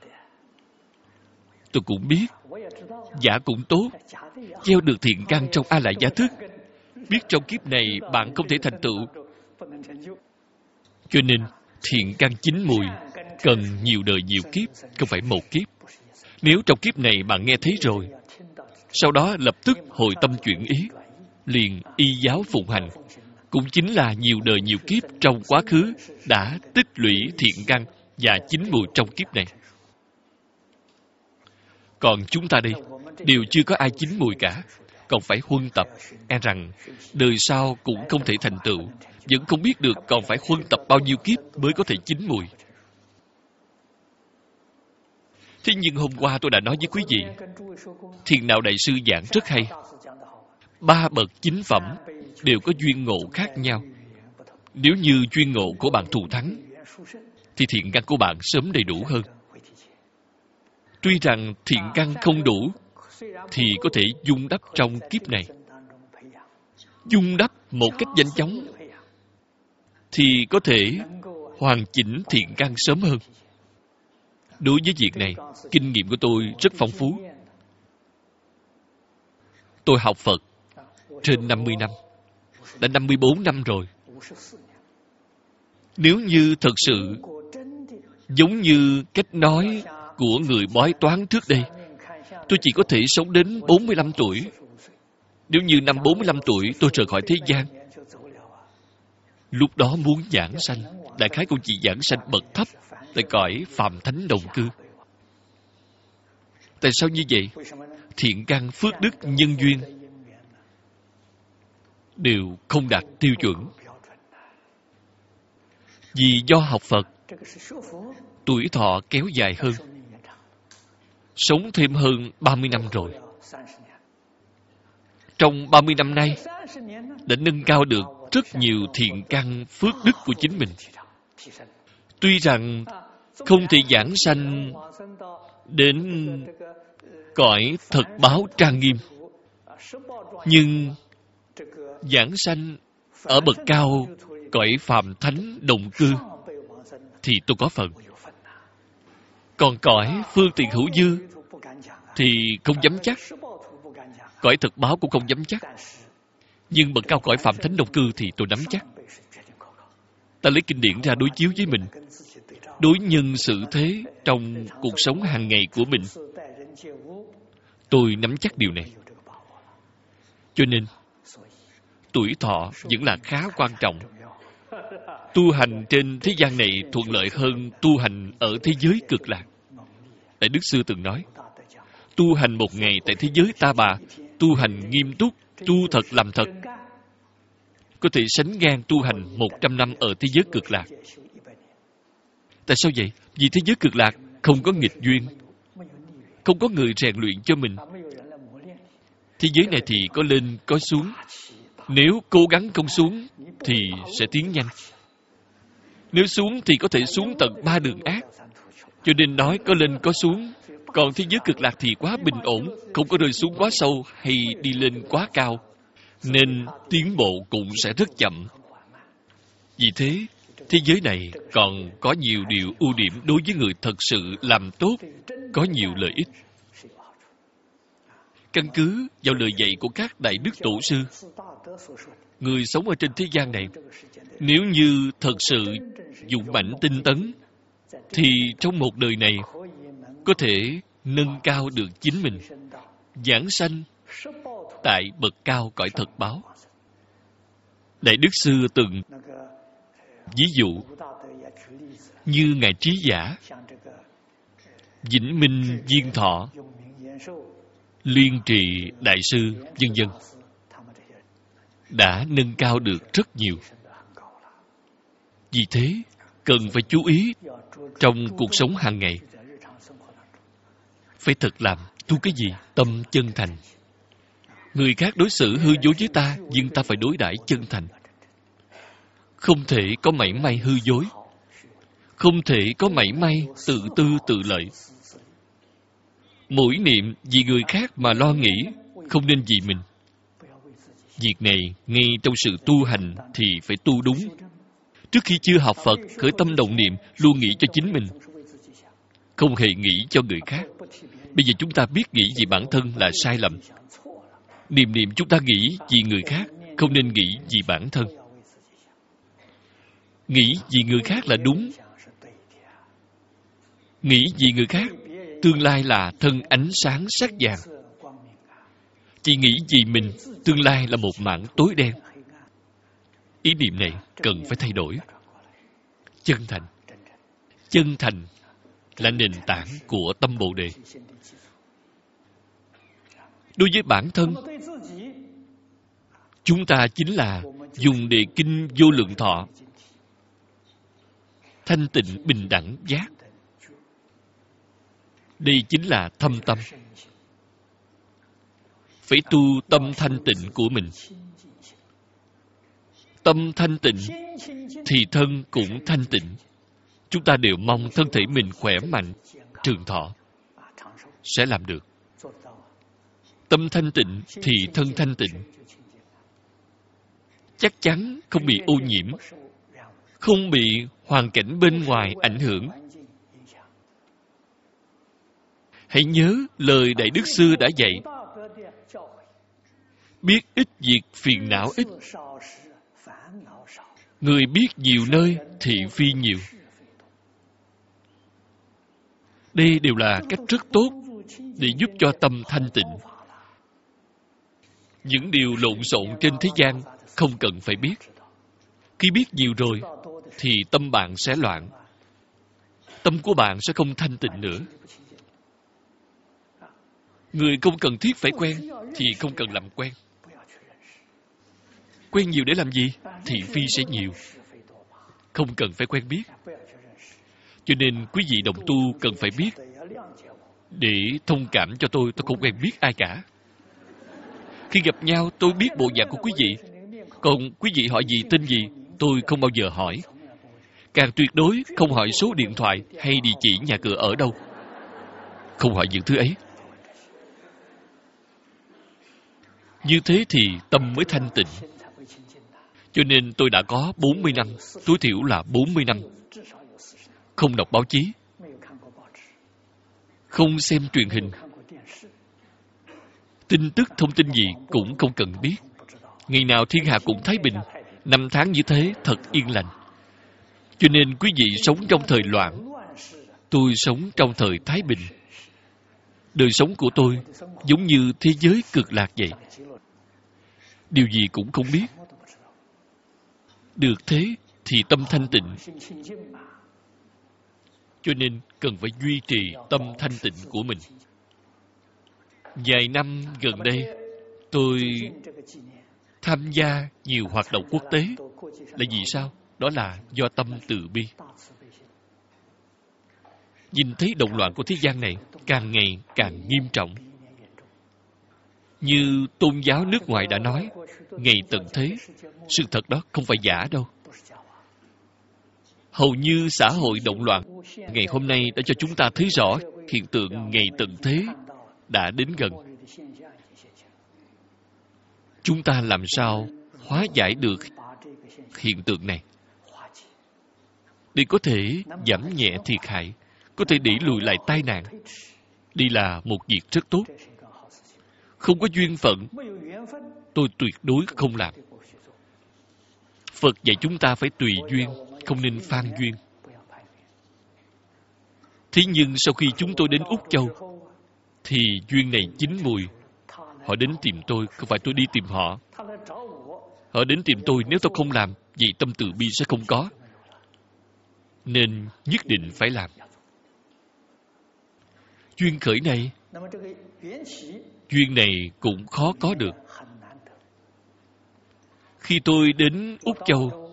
Tôi cũng biết, giả cũng tốt, gieo được thiện căn trong A Lại Gia Thức. Biết trong kiếp này bạn không thể thành tựu. Cho nên, thiện căn chín mùi cần nhiều đời nhiều kiếp, không phải một kiếp. Nếu trong kiếp này bạn nghe thấy rồi, sau đó lập tức hồi tâm chuyển ý, liền y giáo phụng hành, cũng chính là nhiều đời nhiều kiếp trong quá khứ đã tích lũy thiện căn và chín mùi trong kiếp này. Còn chúng ta đây, đều chưa có ai chín mùi cả, còn phải huân tập, e rằng đời sau cũng không thể thành tựu, vẫn không biết được còn phải huân tập bao nhiêu kiếp mới có thể chín mùi. Thế nhưng hôm qua tôi đã nói với quý vị, Thiền Đạo Đại Sư giảng rất hay. 3 bậc chính phẩm đều có duyên ngộ khác nhau. Nếu như duyên ngộ của bạn thù thắng, thì thiện căn của bạn sớm đầy đủ hơn. Tuy rằng thiện căn không đủ, thì có thể dung đắp trong kiếp này. Dung đắp một cách nhanh chóng, thì có thể hoàn chỉnh thiện căn sớm hơn. Đối với việc này, kinh nghiệm của tôi rất phong phú. Tôi học Phật trên 50 năm, đã 54 năm rồi. Nếu như thật sự giống như cách nói của người bói toán trước đây, tôi chỉ có thể sống đến 45 tuổi. Nếu như năm 45 tuổi tôi rời khỏi thế gian, lúc đó muốn giảng sanh, đại khái cũng chỉ giảng sanh bậc thấp tại cõi phàm thánh đồng cư. Tại sao như vậy? Thiện căn, phước đức, nhân duyên đều không đạt tiêu chuẩn. Vì do học Phật, tuổi thọ kéo dài hơn, sống thêm hơn 30 năm rồi. Trong 30 năm nay, đã nâng cao được rất nhiều thiện căn, phước đức của chính mình. Tuy rằng không thể giảng sanh đến cõi thật báo trang nghiêm, nhưng giảng sanh ở bậc cao cõi phàm thánh đồng cư thì tôi có phần. Còn cõi phương tiện hữu dư thì không dám chắc, cõi thực báo cũng không dám chắc. Nhưng bậc cao cõi phàm thánh đồng cư thì tôi nắm chắc. Ta lấy kinh điển ra đối chiếu với mình, đối nhân xử thế trong cuộc sống hàng ngày của mình, tôi nắm chắc điều này. Cho nên tuổi thọ vẫn là khá quan trọng. Tu hành trên thế gian này thuận lợi hơn tu hành ở thế giới cực lạc. Đại Đức Sư từng nói, tu hành một ngày tại thế giới ta bà, tu hành nghiêm túc, tu thật làm thật, có thể sánh ngang tu hành 100 năm ở thế giới cực lạc. Tại sao vậy? Vì thế giới cực lạc không có nghịch duyên, không có người rèn luyện cho mình. Thế giới này thì có lên có xuống. Nếu cố gắng không xuống thì sẽ tiến nhanh. Nếu xuống thì có thể xuống tận 3 đường ác. Cho nên nói có lên có xuống. Còn thế giới cực lạc thì quá bình ổn, không có rơi xuống quá sâu hay đi lên quá cao, nên tiến bộ cũng sẽ rất chậm. Vì thế, thế giới này còn có nhiều điều ưu điểm đối với người thật sự làm tốt, có nhiều lợi ích. Căn cứ vào lời dạy của các đại đức tổ sư, người sống ở trên thế gian này, nếu như thật sự dũng mãnh tinh tấn, thì trong một đời này có thể nâng cao được chính mình, giảng sanh tại bậc cao cõi thật báo. Đại Đức Sư từng ví dụ như Ngài Trí Giả, Vĩnh Minh Diên Thọ, Liên Trì Đại Sư, vân vân, đã nâng cao được rất nhiều. Vì thế, cần phải chú ý trong cuộc sống hàng ngày. Phải thật làm tu cái gì? Tâm chân thành. Người khác đối xử hư dối với ta, nhưng ta phải đối đãi chân thành. Không thể có mảy may hư dối. Không thể có mảy may tự tư tự lợi. Mỗi niệm vì người khác mà lo nghĩ, không nên vì mình. Việc này, ngay trong sự tu hành thì phải tu đúng. Trước khi chưa học Phật, khởi tâm động niệm, luôn nghĩ cho chính mình. Không hề nghĩ cho người khác. Bây giờ chúng ta biết nghĩ vì bản thân là sai lầm. Niệm niệm chúng ta nghĩ vì người khác, không nên nghĩ vì bản thân. Nghĩ vì người khác là đúng. Nghĩ vì người khác, tương lai là thân ánh sáng sắc vàng. Chỉ nghĩ vì mình, tương lai là một mảng tối đen. Ý niệm này cần phải thay đổi. Chân thành. Chân thành là nền tảng của tâm Bồ Đề. Đối với bản thân, chúng ta chính là dùng đề kinh Vô Lượng Thọ, thanh tịnh bình đẳng giác. Đây chính là thâm tâm. Phải tu tâm thanh tịnh của mình. Tâm thanh tịnh thì thân cũng thanh tịnh. Chúng ta đều mong thân thể mình khỏe mạnh, trường thọ. Sẽ làm được. Tâm thanh tịnh thì thân thanh tịnh. Chắc chắn không bị ô nhiễm, không bị hoàn cảnh bên ngoài ảnh hưởng. Hãy nhớ lời Đại Đức Sư đã dạy. Biết ít việc phiền não ít. Người biết nhiều nơi thị phi nhiều. Đây đều là cách rất tốt để giúp cho tâm thanh tịnh. Những điều lộn xộn trên thế gian không cần phải biết. Khi biết nhiều rồi thì tâm bạn sẽ loạn. Tâm của bạn sẽ không thanh tịnh nữa. Người không cần thiết phải quen thì không cần làm quen. Quen nhiều để làm gì? Thị phi sẽ nhiều. Không cần phải quen biết. Cho nên quý vị đồng tu cần phải biết. Để thông cảm cho tôi không quen biết ai cả. Khi gặp nhau tôi biết bộ dạng của quý vị. Còn quý vị hỏi gì tên gì, tôi không bao giờ hỏi. Càng tuyệt đối không hỏi số điện thoại hay địa chỉ nhà cửa ở đâu. Không hỏi những thứ ấy. Như thế thì tâm mới thanh tịnh. Cho nên tôi đã có 40 năm, tối thiểu là 40 năm. Không đọc báo chí, không xem truyền hình, tin tức thông tin gì cũng không cần biết. Ngày nào thiên hạ cũng thái bình, năm tháng như thế thật yên lành. Cho nên quý vị sống trong thời loạn, tôi sống trong thời thái bình. Đời sống của tôi giống như thế giới cực lạc vậy. Điều gì cũng không biết. Được thế thì tâm thanh tịnh. Cho nên cần phải duy trì tâm thanh tịnh của mình. Vài năm gần đây, tôi tham gia nhiều hoạt động quốc tế. Là vì sao? Đó là do tâm từ bi. Nhìn thấy động loạn của thế gian này càng ngày càng nghiêm trọng. Như tôn giáo nước ngoài đã nói, ngày tận thế, sự thật đó không phải giả đâu. Hầu như xã hội động loạn, ngày hôm nay đã cho chúng ta thấy rõ hiện tượng ngày tận thế đã đến gần. Chúng ta làm sao hóa giải được hiện tượng này để có thể giảm nhẹ thiệt hại, có thể đẩy lùi lại tai nạn. Đây là một việc rất tốt. Không có duyên phận, tôi tuyệt đối không làm. Phật dạy chúng ta phải tùy duyên, không nên phan duyên. Thế nhưng sau khi chúng tôi đến Úc Châu, thì duyên này chín mùi. Họ đến tìm tôi, không phải tôi đi tìm họ. Họ đến tìm tôi, nếu tôi không làm, vậy tâm từ bi sẽ không có. nên nhất định phải làm. Duyên khởi này, duyên này cũng khó có được. Khi tôi đến Úc Châu,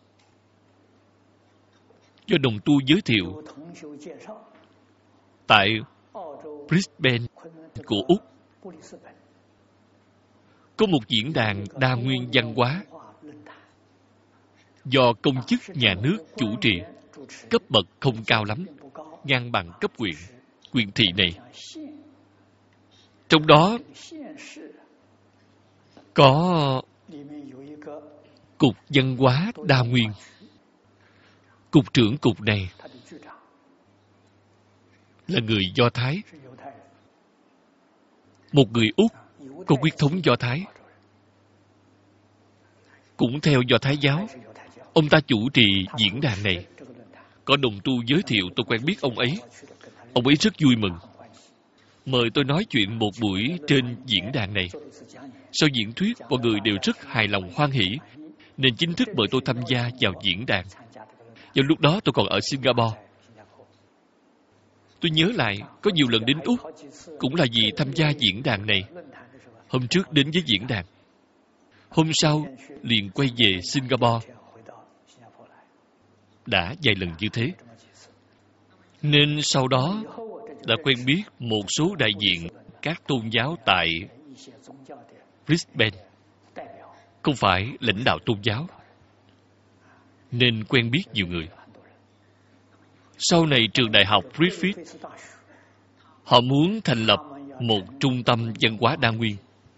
do đồng tu giới thiệu, tại Brisbane của Úc, có một diễn đàn đa nguyên văn hóa do công chức nhà nước chủ trì, cấp bậc không cao lắm, ngang bằng cấp huyện thị này. Trong đó có Cục Văn hóa Đa Nguyên. Cục trưởng cục này là người Do Thái, một người Úc có huyết thống Do Thái, cũng theo Do Thái giáo. Ông ta chủ trì diễn đàn này. Có đồng tu giới thiệu tôi quen biết ông ấy. Ông ấy rất vui mừng, mời tôi nói chuyện một buổi trên diễn đàn này. Sau diễn thuyết, mọi người đều rất hài lòng hoan hỉ, nên chính thức mời tôi tham gia vào diễn đàn. Vào lúc đó tôi còn ở Singapore. Tôi nhớ lại, có nhiều lần đến Úc cũng là vì tham gia diễn đàn này. Hôm trước đến với diễn đàn, hôm sau liền quay về Singapore. Đã vài lần như thế. Nên sau đó đã quen biết một số đại diện các tôn giáo tại Brisbane. Không phải lãnh đạo tôn giáo, nên quen biết nhiều người. Sau này trường đại học Griffith, họ muốn thành lập một trung tâm văn hóa đa nguyên.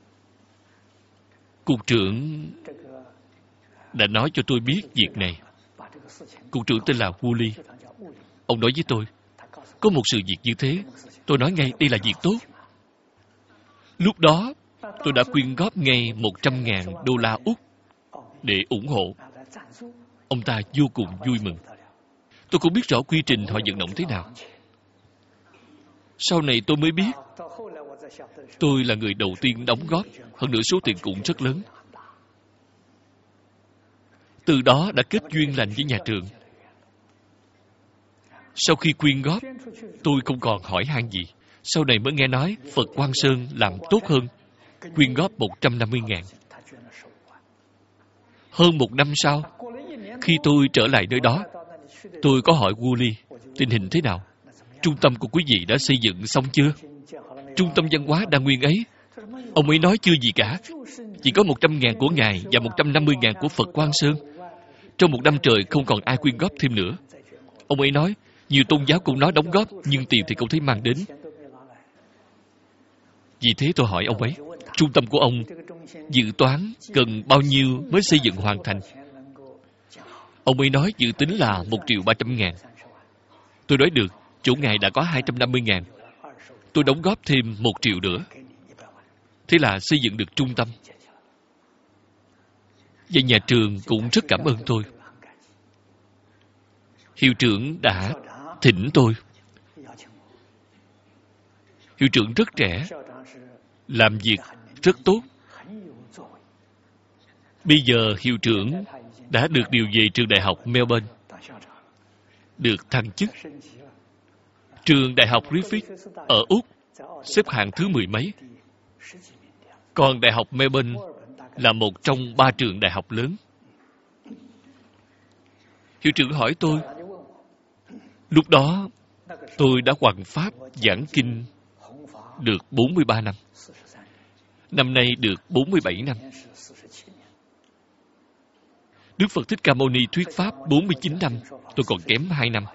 Cục trưởng đã nói cho tôi biết việc này. Cục trưởng tên là Woolley. Ông nói với tôi, có một sự việc như thế. Tôi nói ngay đây là việc tốt. Lúc đó, tôi đã quyên góp ngay 100.000 đô la Úc để ủng hộ. Ông ta vô cùng vui mừng. Tôi cũng biết rõ quy trình họ vận động thế nào. Sau này tôi mới biết, tôi là người đầu tiên đóng góp, hơn nữa số tiền cũng rất lớn. Từ đó đã kết duyên lành với nhà trường. Sau khi quyên góp, tôi không còn hỏi han gì. Sau này mới nghe nói Phật Quang Sơn làm tốt hơn, quyên góp 150.000. Hơn một năm sau, khi tôi trở lại nơi đó, tôi có hỏi Woolley tình hình thế nào. Trung tâm của quý vị đã xây dựng xong chưa? Trung tâm văn hóa đa nguyên ấy, ông ấy nói chưa gì cả. Chỉ có 100.000 của ngài và 150.000 của Phật Quang Sơn. Trong một năm trời không còn ai quyên góp thêm nữa. Ông ấy nói, nhiều tôn giáo cũng nói đóng góp, nhưng tiền thì không thấy mang đến. Vì thế tôi hỏi ông ấy, trung tâm của ông dự toán cần bao nhiêu mới xây dựng hoàn thành? Ông ấy nói dự tính là 1.300.000. Tôi nói được, chỗ ngài đã có 250.000. Tôi đóng góp thêm 1 triệu nữa. Thế là xây dựng được trung tâm. Và nhà trường cũng rất cảm ơn tôi. Hiệu trưởng đã thỉnh tôi. Hiệu trưởng rất trẻ, làm việc rất tốt. Bây giờ hiệu trưởng đã được điều về trường đại học Melbourne, được thăng chức. Trường đại học Griffith ở Úc xếp hạng thứ 10 mấy. Còn đại học Melbourne là một trong 3 trường đại học lớn. Hiệu trưởng hỏi tôi, lúc đó tôi đã hoằng pháp giảng kinh được 43 năm. Năm nay được 47 năm. Đức Phật Thích Ca Mâu Ni thuyết pháp 49 năm, tôi còn kém 2 năm.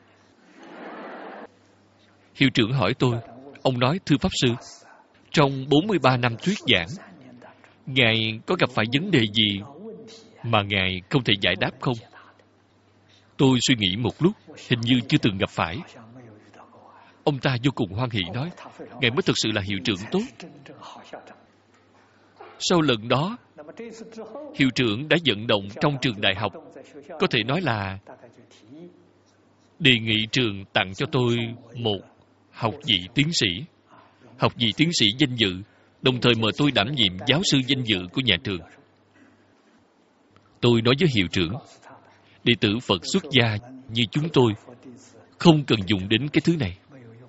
Hiệu trưởng hỏi tôi, ông nói, thưa Pháp Sư, trong 43 năm thuyết giảng, Ngài có gặp phải vấn đề gì mà Ngài không thể giải đáp không? Tôi suy nghĩ một lúc, hình như chưa từng gặp phải. Ông ta vô cùng hoan hỉ nói, Ngài mới thực sự là hiệu trưởng tốt. Sau lần đó, hiệu trưởng đã vận động trong trường đại học, có thể nói là đề nghị trường tặng cho tôi một học vị tiến sĩ. Học vị tiến sĩ danh dự, đồng thời mời tôi đảm nhiệm giáo sư danh dự của nhà trường. Tôi nói với hiệu trưởng, đệ tử Phật xuất gia như chúng tôi không cần dùng đến cái thứ này.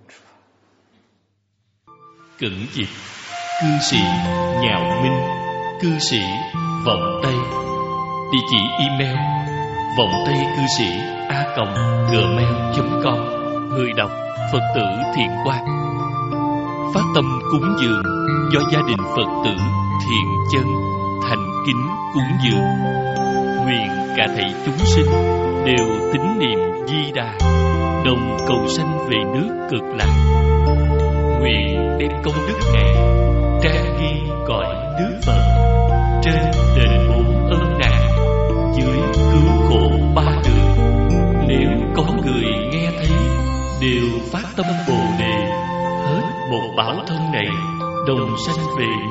Cẩn dịch, cư sĩ Nhạo Minh, cư sĩ Vọng Tây. Địa chỉ email vọng tây cư sĩ @gmail.com. Người đọc Phật tử Thiện Quang. Phát tâm cúng dường do gia đình Phật tử Thiện Chân thành kính cúng dường. Nguyện cả thảy chúng sinh đều tín niệm Di Đà, đồng cầu sanh về nước Cực Lạc. Nguyện đem công đức này trang ghi cõi nước Phật, trên đền bốn ơn nạn, dưới cứu khổ ba đường. Nếu có người nghe thấy đều phát tâm Bồ Đề, hết một báo thân này đồng sanh về